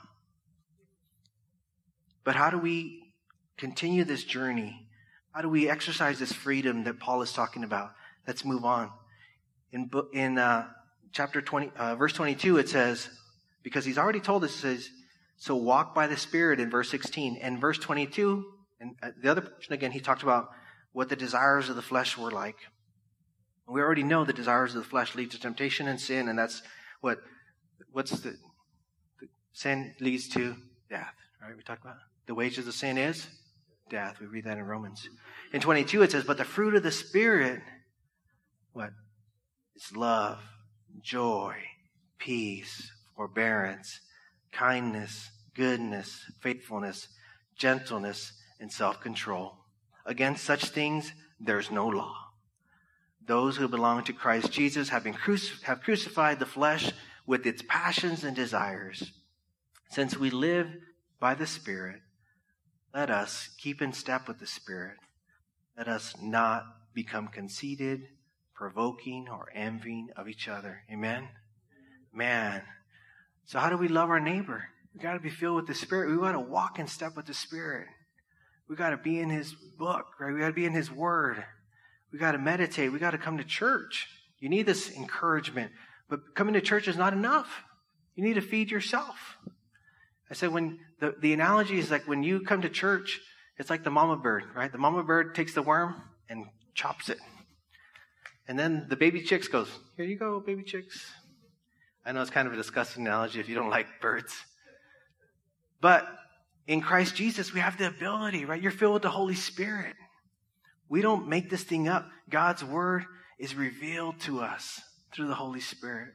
But how do we continue this journey? How do we exercise this freedom that Paul is talking about? Let's move on. In in uh, chapter twenty, uh, verse twenty-two, it says, because he's already told us, it says, so walk by the Spirit in verse sixteen. And verse twenty-two, and the other portion again, he talked about what the desires of the flesh were like. We already know the desires of the flesh lead to temptation and sin, and that's what what's the, the sin leads to death. Right? We talked about the wages of sin is death. We read that in Romans. In twenty-two, it says, but the fruit of the Spirit, what? It's love, joy, peace, forbearance, kindness, goodness, faithfulness, gentleness, and self-control. Against such things, there's no law. Those who belong to Christ Jesus have been cruci- have crucified the flesh with its passions and desires. Since we live by the Spirit, let us keep in step with the Spirit. Let us not become conceited, provoking, or envying of each other. Amen? Man. So how do we love our neighbor? We got to be filled with the Spirit. We got to walk in step with the Spirit. We got to be in His book, right? We got to be in His Word. We got to meditate. We got to come to church. You need this encouragement. But coming to church is not enough. You need to feed yourself. I said when the, the analogy is like when you come to church, it's like the mama bird, right? The mama bird takes the worm and chops it. And then the baby chicks goes, here you go, baby chicks. I know it's kind of a disgusting analogy if you don't like birds. But in Christ Jesus, we have the ability, right? You're filled with the Holy Spirit. We don't make this thing up. God's Word is revealed to us through the Holy Spirit.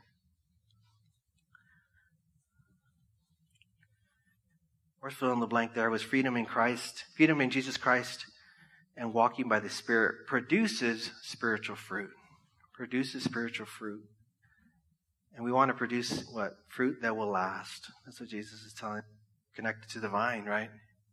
Or fill in the blank there was freedom in Christ, freedom in Jesus Christ, and walking by the Spirit produces spiritual fruit. Produces spiritual fruit. And we want to produce what? Fruit that will last. That's what Jesus is telling. Connected to the vine, right?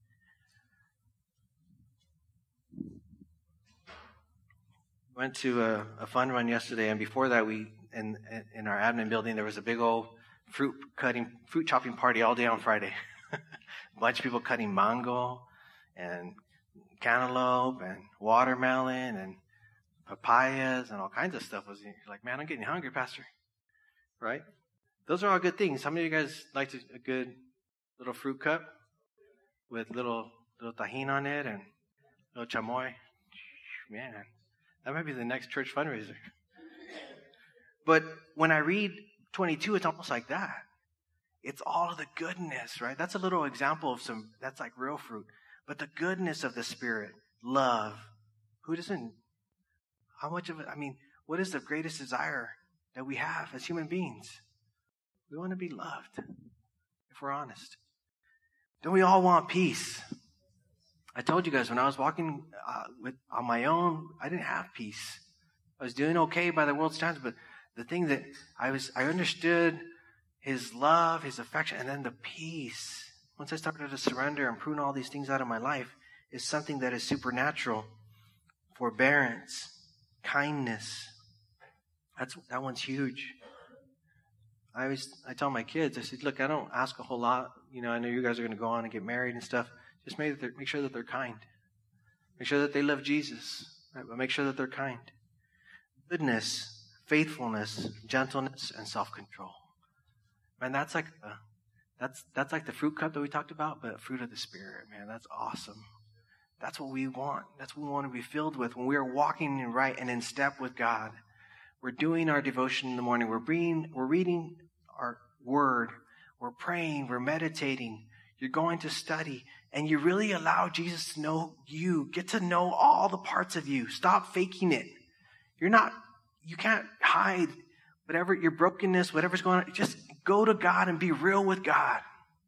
Went to a, a fun run yesterday, and before that, we in in our admin building there was a big old fruit cutting, fruit chopping party all day on Friday. A bunch of people cutting mango and cantaloupe and watermelon and papayas and all kinds of stuff. Was like, man, I'm getting hungry, Pastor. Right? Those are all good things. How many of you guys like a good little fruit cup with little little tahini on it and little chamoy? Man, that might be the next church fundraiser. But when I read twenty-two, it's almost like that. It's all of the goodness, right? That's a little example of some, that's like real fruit. But the goodness of the Spirit, love. Who doesn't, how much of it, I mean, what is the greatest desire that we have as human beings? We want to be loved, if we're honest. Don't we all want peace? I told you guys when I was walking uh, with on my own, I didn't have peace. I was doing okay by the world's standards, but the thing that I was, I understood His love, His affection, and then the peace. Once I started to surrender and prune all these things out of my life, is something that is supernatural. Forbearance, kindness. That's that one's huge. I always I tell my kids, I said, look, I don't ask a whole lot. You know, I know you guys are going to go on and get married and stuff. Just make, make sure that they're kind. Make sure that they love Jesus. Right? But make sure that they're kind. Goodness, faithfulness, gentleness, and self-control. Man, that's like uh, that's that's like the fruit cup that we talked about, but fruit of the Spirit, man. That's awesome. That's what we want. That's what we want to be filled with when we are walking in right and in step with God. We're doing our devotion in the morning. We're reading, we're reading our word. We're praying. We're meditating. You're going to study. And you really allow Jesus to know you. Get to know all the parts of you. Stop faking it. You're not, you can't hide whatever your brokenness, whatever's going on. Just go to God and be real with God.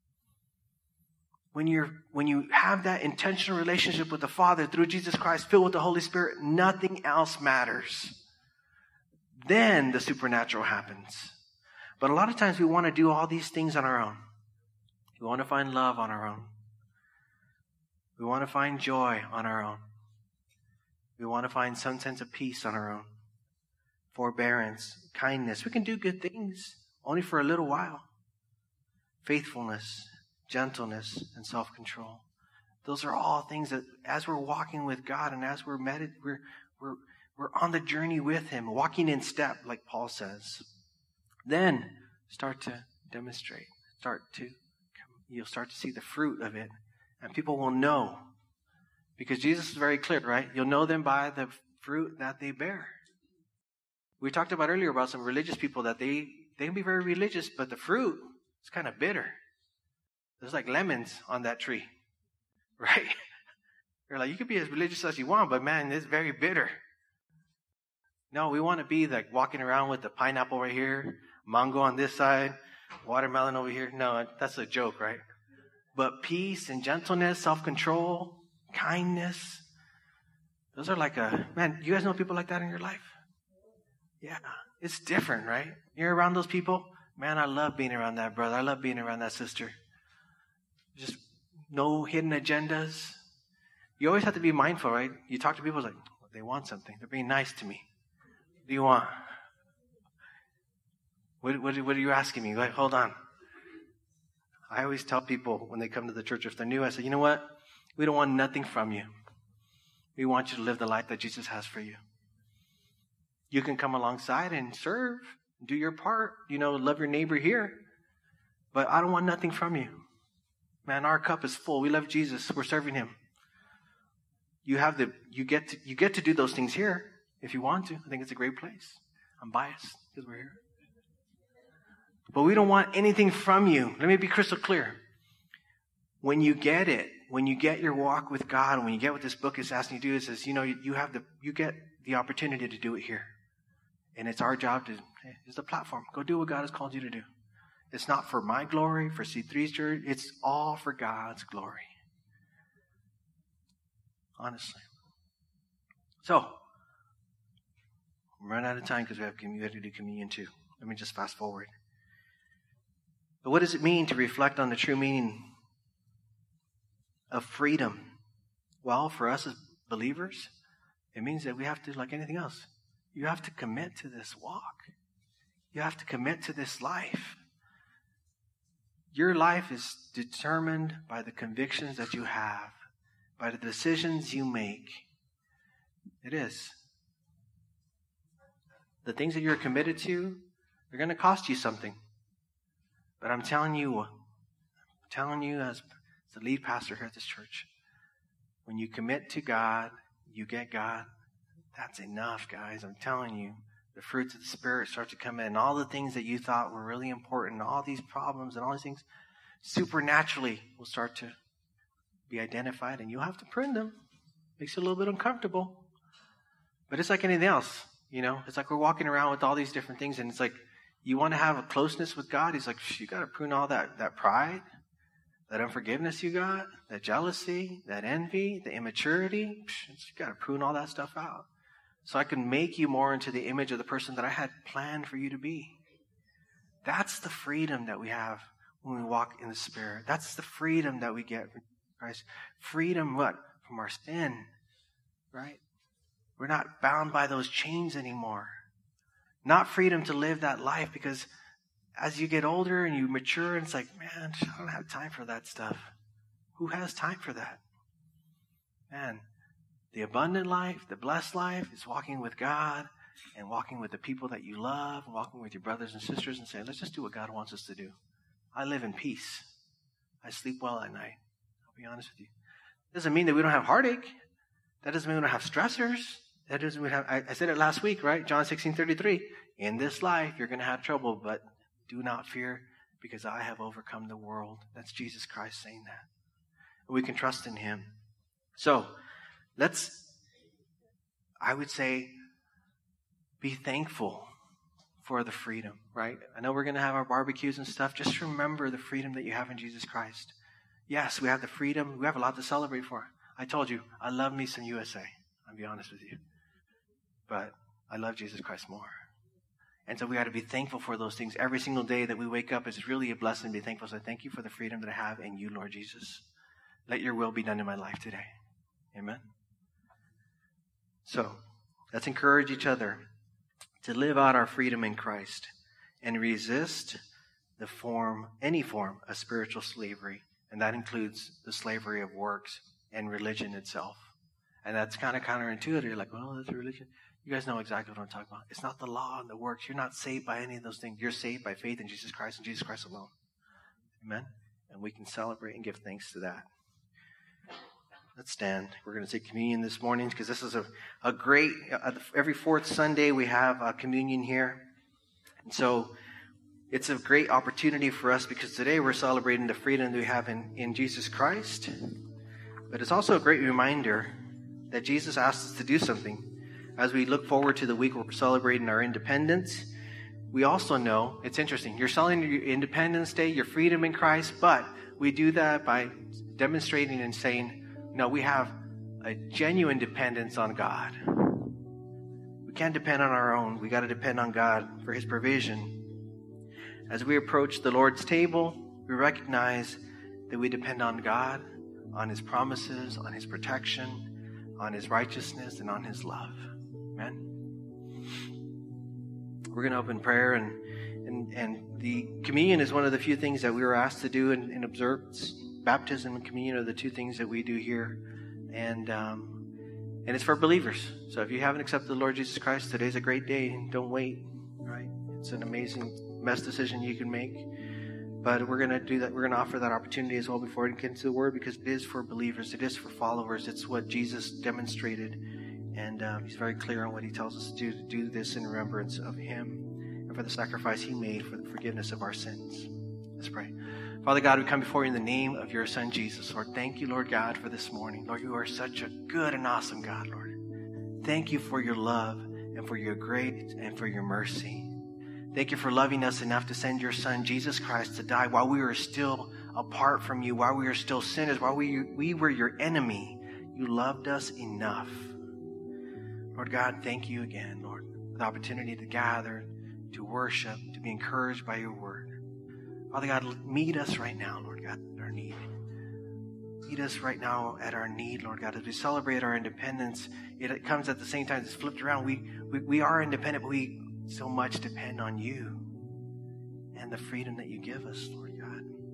When you're, when you have that intentional relationship with the Father through Jesus Christ, filled with the Holy Spirit, nothing else matters. Then the supernatural happens. But a lot of times we want to do all these things on our own. We want to find love on our own. We want to find joy on our own. We want to find some sense of peace on our own. Forbearance, kindness. We can do good things only for a little while. Faithfulness, gentleness, and self-control. Those are all things that as we're walking with God and as we're medit- we're we're we're on the journey with Him, walking in step, like Paul says. Then start to demonstrate. Start to you'll start to see the fruit of it, and people will know, because Jesus is very clear, right? You'll know them by the fruit that they bear. We talked about earlier about some religious people that they they can be very religious, but the fruit is kind of bitter. There's like lemons on that tree, right? You're like, you could be as religious as you want, but man, it's very bitter. No, we want to be like walking around with the pineapple right here, mango on this side, watermelon over here. No, that's a joke, right? But peace and gentleness, self-control, kindness, those are like a, man, you guys know people like that in your life? Yeah, it's different, right? You're around those people. Man, I love being around that brother. I love being around that sister. Just no hidden agendas. You always have to be mindful, right? You talk to people like, well, they want something. They're being nice to me. What do you want? What, what, what are you asking me? Like, hold on. I always tell people when they come to the church, if they're new, I say, you know what? We don't want nothing from you. We want you to live the life that Jesus has for you. You can come alongside and serve, do your part, you know, love your neighbor here. But I don't want nothing from you. Man, our cup is full. We love Jesus. We're serving Him. You have the, you get to, you get to do those things here if you want to. I think it's a great place. I'm biased because we're here. But we don't want anything from you. Let me be crystal clear. When you get it, when you get your walk with God, and when you get what this book is asking you to do, it says, you know, you, you have the, you get the opportunity to do it here. And it's our job to, hey, it's the platform. Go do what God has called you to do. It's not for my glory, for C three's church. It's all for God's glory. Honestly. So, I'm running out of time because we have, we have to do communion too. Let me just fast forward. But what does it mean to reflect on the true meaning of freedom? Well, for us as believers, it means that we have to, like anything else, you have to commit to this walk. You have to commit to this life. Your life is determined by the convictions that you have, by the decisions you make. It is. The things that you're committed to, they're going to cost you something. But I'm telling you, I'm telling you as the lead pastor here at this church, when you commit to God, you get God. That's enough, guys. I'm telling you. the fruits of the Spirit start to come in. And all the things that you thought were really important, all these problems and all these things, supernaturally will start to be identified, and you'll have to prune them. Makes it a little bit uncomfortable. But it's like anything else, you know? It's like we're walking around with all these different things, and it's like, you want to have a closeness with God? He's like, you got to prune all that, that pride, that unforgiveness you got, that jealousy, that envy, the immaturity. You got to prune all that stuff out, so I can make you more into the image of the person that I had planned for you to be. That's the freedom that we have when we walk in the Spirit. That's the freedom that we get from Christ. Freedom, what? From our sin, right? We're not bound by those chains anymore. Not freedom to live that life, because as you get older and you mature, it's like, man, I don't have time for that stuff. Who has time for that? Man, the abundant life, the blessed life is walking with God and walking with the people that you love, and walking with your brothers and sisters and saying, let's just do what God wants us to do. I live in peace. I sleep well at night. I'll be honest with you. Doesn't mean that we don't have heartache. That doesn't mean we don't have stressors. That doesn't mean we have, I, I said it last week, right? John sixteen thirty-three. In this life, you're going to have trouble, but do not fear, because I have overcome the world. That's Jesus Christ saying that. And we can trust in Him. So, let's, I would say, be thankful for the freedom, right? I know we're going to have our barbecues and stuff. Just remember the freedom that you have in Jesus Christ. Yes, we have the freedom. We have a lot to celebrate for. I told you, I love me some U S A. I'll be honest with you. But I love Jesus Christ more. And so we got to be thankful for those things. Every single day that we wake up is really a blessing to be thankful. So I thank you for the freedom that I have in you, Lord Jesus. Let your will be done in my life today. Amen. So let's encourage each other to live out our freedom in Christ and resist the form, any form of spiritual slavery. And that includes the slavery of works and religion itself. And that's kind of counterintuitive. You're like, well, that's a religion. You guys know exactly what I'm talking about. It's not the law and the works. You're not saved by any of those things. You're saved by faith in Jesus Christ and Jesus Christ alone. Amen? And we can celebrate and give thanks to that. Let's stand. We're going to take communion this morning, because this is a, a great, uh, every fourth Sunday we have uh, communion here. And so it's a great opportunity for us, because today we're celebrating the freedom that we have in, in Jesus Christ. But it's also a great reminder that Jesus asked us to do something. As we look forward to the week where we're celebrating our independence, we also know, it's interesting, you're celebrating your Independence Day, your freedom in Christ, but we do that by demonstrating and saying, no, we have a genuine dependence on God. We can't depend on our own. We got to depend on God for His provision. As we approach the Lord's table, we recognize that we depend on God, on His promises, on His protection, on His righteousness, and on His love. Amen. We're going to open prayer, and, and and the communion is one of the few things that we were asked to do in, in observance. Baptism and communion are the two things that we do here, and um, and it's for believers. So if you haven't accepted the Lord Jesus Christ, today's a great day. Don't wait. Right? It's an amazing best decision you can make. But we're going to do that. We're going to offer that opportunity as well before we get into the Word, because it is for believers. It is for followers. It's what Jesus demonstrated. And um, He's very clear on what He tells us to do, to do this in remembrance of Him and for the sacrifice He made for the forgiveness of our sins. Let's pray. Father God, we come before You in the name of Your Son, Jesus. Lord, thank You, Lord God, for this morning. Lord, You are such a good and awesome God, Lord. Thank You for Your love and for Your grace and for Your mercy. Thank You for loving us enough to send Your Son, Jesus Christ, to die while we were still apart from You, while we were still sinners, while we, we were Your enemy. You loved us enough. Lord God, thank You again, Lord, for the opportunity to gather, to worship, to be encouraged by Your word. Father God, meet us right now, Lord God, at our need. Meet us right now at our need, Lord God. As we celebrate our independence, it comes at the same time. It's flipped around. We, we, we are independent, but we so much depend on You and the freedom that You give us, Lord God.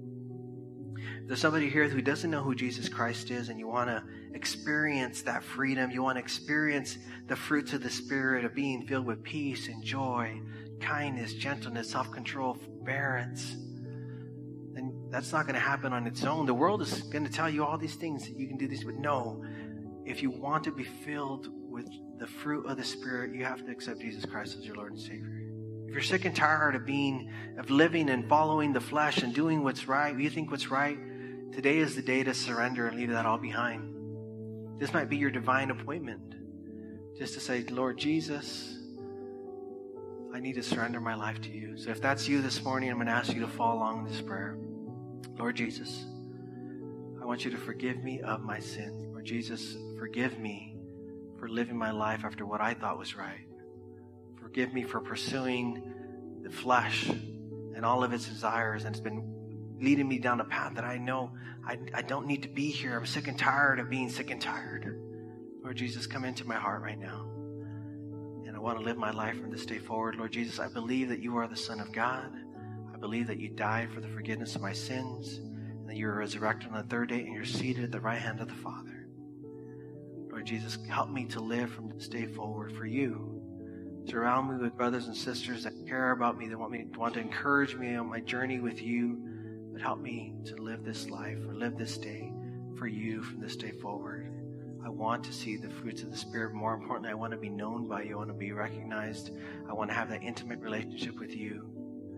If there's somebody here who doesn't know who Jesus Christ is, and you want to experience that freedom, you want to experience the fruits of the Spirit of being filled with peace and joy, kindness, gentleness, self-control, forbearance, then that's not going to happen on its own. The world is going to tell you all these things that you can do this, but no, if you want to be filled with the fruit of the Spirit, you have to accept Jesus Christ as your Lord and Savior. If you're sick and tired of being, of living and following the flesh and doing what's right, you think what's right, today is the day to surrender and leave that all behind. This might be your divine appointment. Just to say, Lord Jesus, I need to surrender my life to you. So if that's you this morning, I'm going to ask you to follow along in this prayer. Lord Jesus, I want you to forgive me of my sins. Lord Jesus, forgive me for living my life after what I thought was right. Forgive me for pursuing the flesh and all of its desires, and it's been leading me down a path that I know I, I don't need to be here. I'm sick and tired of being sick and tired. Lord Jesus, come into my heart right now. And I want to live my life from this day forward. Lord Jesus, I believe that you are the Son of God. I believe that you died for the forgiveness of my sins, and that you were resurrected on the third day, and you're seated at the right hand of the Father. Lord Jesus, help me to live from this day forward for you. Surround me with brothers and sisters that care about me, that want me want to encourage me on my journey with you. But help me to live this life or live this day for you from this day forward. I want to see the fruits of the Spirit. More importantly, I want to be known by you. I want to be recognized. I want to have that intimate relationship with you.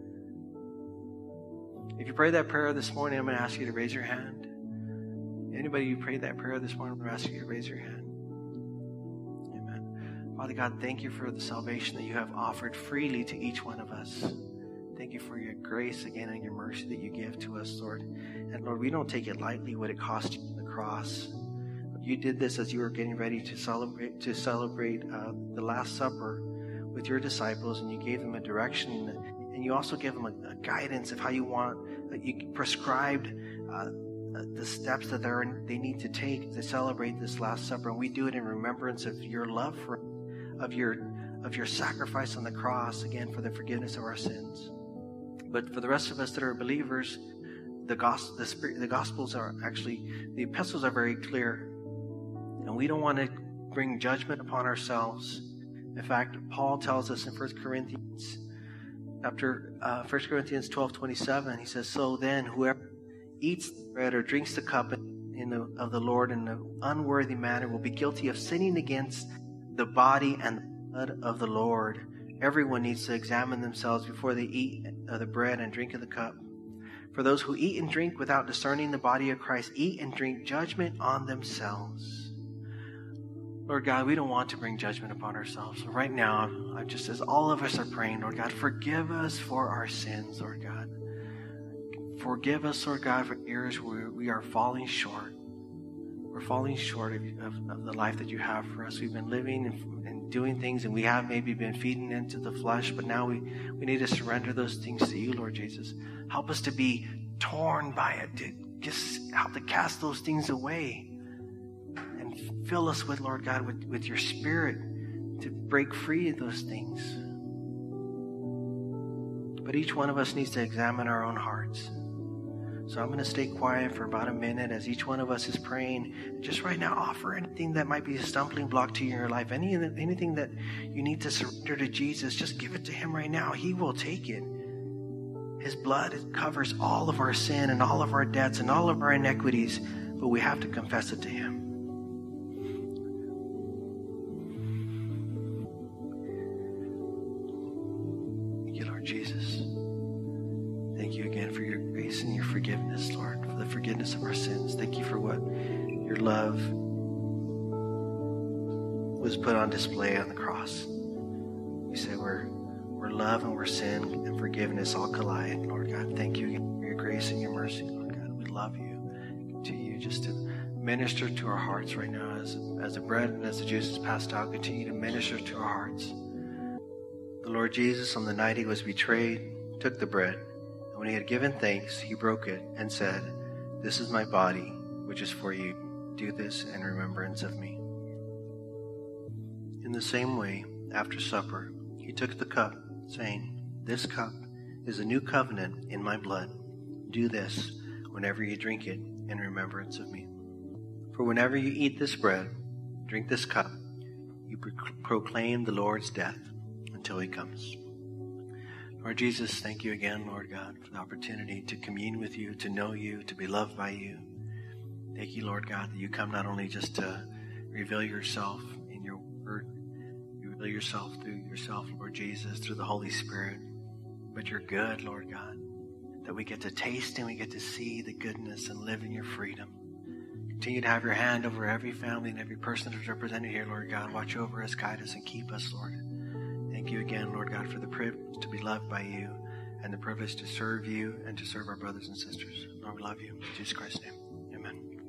If you prayed that prayer this morning, I'm going to ask you to raise your hand. Anybody who prayed that prayer this morning, I'm going to ask you to raise your hand. Amen. Father God, thank you for the salvation that you have offered freely to each one of us. Thank you for your grace again and your mercy that you give to us, Lord. And Lord, we don't take it lightly what it cost you on the cross. You did this as you were getting ready to celebrate to celebrate uh, the Last Supper with your disciples, and you gave them a direction, and you also gave them a, a guidance of how you want. Uh, you prescribed uh, the steps that they're, they need to take to celebrate this Last Supper, and we do it in remembrance of your love for, of your of your sacrifice on the cross, again for the forgiveness of our sins. But for the rest of us that are believers, the gospel, the, spirit, the Gospels are actually, the epistles are very clear. And we don't want to bring judgment upon ourselves. In fact, Paul tells us in First Corinthians, after uh, First Corinthians twelve twenty-seven, he says, so then whoever eats the bread or drinks the cup in the, of the Lord in an unworthy manner will be guilty of sinning against the body and the blood of the Lord. Everyone needs to examine themselves before they eat of the bread and drink of the cup. For those who eat and drink without discerning the body of Christ eat and drink judgment on themselves. Lord God, we don't want to bring judgment upon ourselves. So right now, I just as all of us are praying, Lord God, forgive us for our sins, Lord God. Forgive us, Lord God, for areas where we are falling short. We're falling short of, of, of the life that you have for us. We've been living and, and doing things, and we have maybe been feeding into the flesh, but now we, we need to surrender those things to you, Lord Jesus. Help us to be torn by it, to just help to cast those things away. And fill us with, Lord God, with, with your Spirit to break free of those things. But each one of us needs to examine our own hearts. So I'm going to stay quiet for about a minute as each one of us is praying. Just right now, offer anything that might be a stumbling block to you in your life. Any, anything that you need to surrender to Jesus, just give it to him right now. He will take it. His blood covers all of our sin and all of our debts and all of our iniquities, but we have to confess it to him. Thank you, Lord Jesus. Thank you again for your grace and your forgiveness, Lord, for the forgiveness of our sins. Thank you for what your love was put on display on the cross. We say we're, we're love and we're sin and forgiveness all collide, Lord God. Thank you again for your grace and your mercy, Lord God. We love you. Continue just to minister to our hearts right now as, as the bread and as the juice is passed out. Continue to minister to our hearts. The Lord Jesus, on the night he was betrayed, took the bread. When he had given thanks, he broke it and said, "This is my body, which is for you. Do this in remembrance of me." In the same way, after supper, he took the cup, saying, "This cup is a new covenant in my blood. Do this whenever you drink it in remembrance of me. For whenever you eat this bread, drink this cup, you proclaim the Lord's death until he comes." Lord Jesus, thank you again, Lord God, for the opportunity to commune with you, to know you, to be loved by you. Thank you, Lord God, that you come not only just to reveal yourself in your word, Reveal yourself through yourself, Lord Jesus, through the Holy Spirit. But you're good, Lord God, that we get to taste and we get to see the goodness and live in your freedom. Continue to have your hand over every family and every person that is represented here, Lord God. Watch over us, guide us, and keep us, Lord. Thank you again, Lord God, for the privilege to be loved by you and the privilege to serve you and to serve our brothers and sisters. Lord, we love you. In Jesus Christ's name, amen.